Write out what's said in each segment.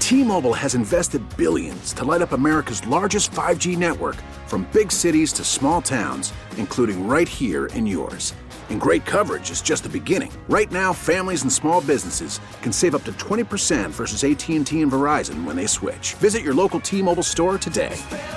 T-Mobile has invested billions to light up America's largest 5G network, from big cities to small towns, including right here in yours. And great coverage is just the beginning. Right now, families and small businesses can save up to 20% versus AT&T and Verizon when they switch. Visit your local T-Mobile store today.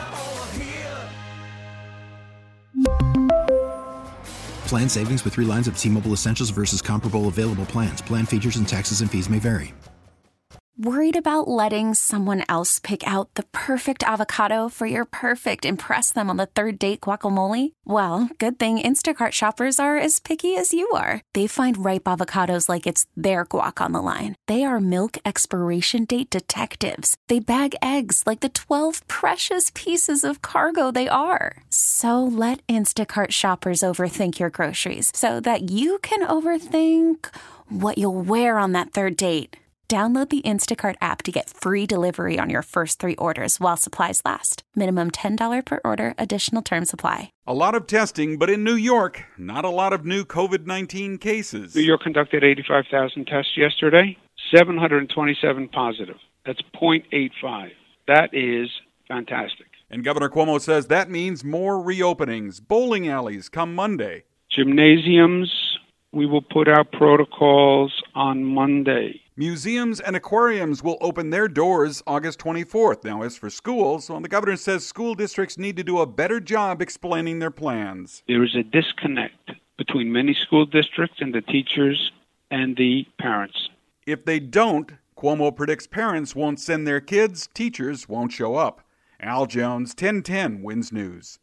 Plan savings with 3 lines of T-Mobile Essentials versus comparable available plans. Plan features and taxes and fees may vary. Worried about letting someone else pick out the perfect avocado for your perfect impress them on the third date guacamole? Well, good thing Instacart shoppers are as picky as you are. They find ripe avocados like it's their guac on the line. They are milk expiration date detectives. They bag eggs like the 12 precious pieces of cargo they are. So let Instacart shoppers overthink your groceries so that you can overthink what you'll wear on that third date. Download the Instacart app to get free delivery on your first 3 orders while supplies last. Minimum $10 per order. Additional terms apply. A lot of testing, but in New York, not a lot of new COVID-19 cases. New York conducted 85,000 tests yesterday, 727 positive. That's 0.85. That is fantastic. And Governor Cuomo says that means more reopenings. Bowling alleys come Monday. Gymnasiums, we will put out protocols on Monday. Museums and aquariums will open their doors August 24th. Now, as for schools, the governor says school districts need to do a better job explaining their plans. There is a disconnect between many school districts and the teachers and the parents. If they don't, Cuomo predicts parents won't send their kids, teachers won't show up. Al Jones, 1010 WINS News.